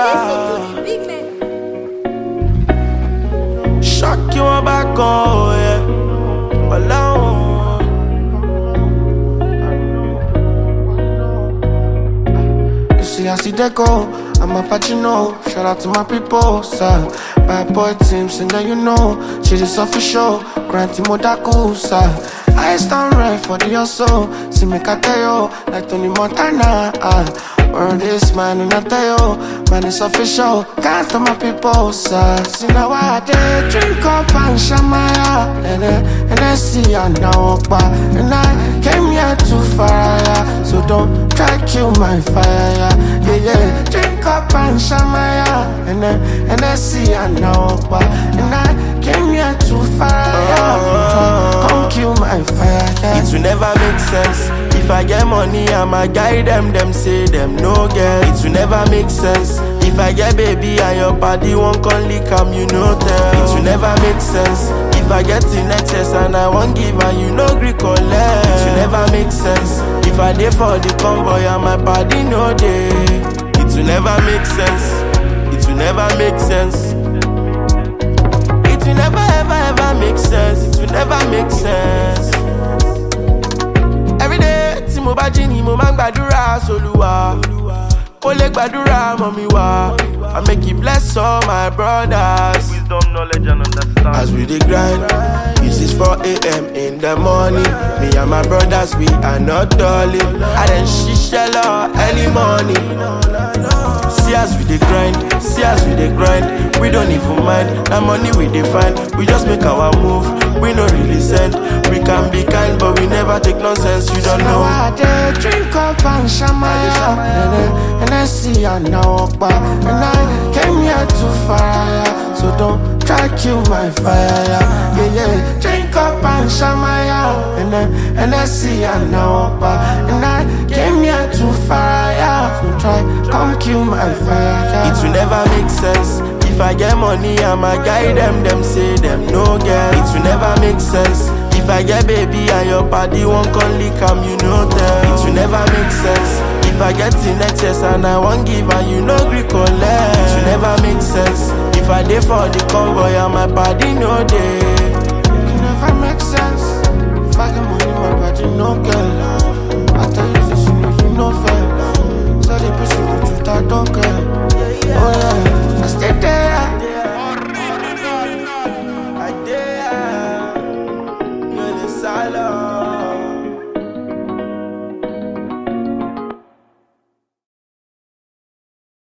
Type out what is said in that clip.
Listen to the big man. Shock you on back on, yeah. Alone. You see, I see that go. I'm a Pacino. Shout out to my people, sir. Bad boy team, sing that you know. Shit is official. Granty Modaku, sir. I stand right for the hustle. See me cateo, like Tony Montana. Word is mine and I tell you, man, it's official. Can't tell my people, sir. See now I did drink up and shamaya. And I see I now up. And I came here to fire. So don't try kill my fire. Yeah, drink up and shamaya. And I see I now up. And I came here to fire. Come kill my fire. It will never make sense. If I get money, I'ma guide them. Them say them no get. It will never make sense. If I get baby and your body won't come lick am, you know tell. It will never make sense. If I get in excess and I won't give and you no gree collect. It will never make sense. If I dey for the convoy and my body no dey. It will never make sense. It will never make sense. It will never ever make sense. It will never make sense. Every day, tí mo bá jí ni mo máa ń gbàdúrà s'Olúwa. Ó lè gbàdúrà mọ́ mi wá. I make it bless all my brothers. Wisdom, knowledge, and understanding. As we dey grind, it is 4 a.m. in the morning. Me and my brothers, we are not darling. I then ṣiṣẹ́ lọ early morning. See as we dey grind, see as we dey grind. We don't even mind, that money we dey find. We just make our move, we no really send. We can be kind, but we never take nonsense, you don't know. I dey drink up and shamaya. And I see I now up. And I came here to fire. So don't try kill my fire. Yeah, drink up and shamaya. And I see I now up. And I came here to fire. So try come kill my fire. It will never make sense. If I get money, I'ma guide them. Them say them no get. It will never make sense. If I get baby and your body won't come lick am, you know tell. It will never make sense. If I get in excess and I won't give and you no gree collect. It will never make sense. If I dey for the convoy and my body no dey. It will never make sense. If I get money, my body no get. I tell you this, you know you no fair. So the person go truth, I don't care. Oh yeah, I stay there. I dare. You're the silence.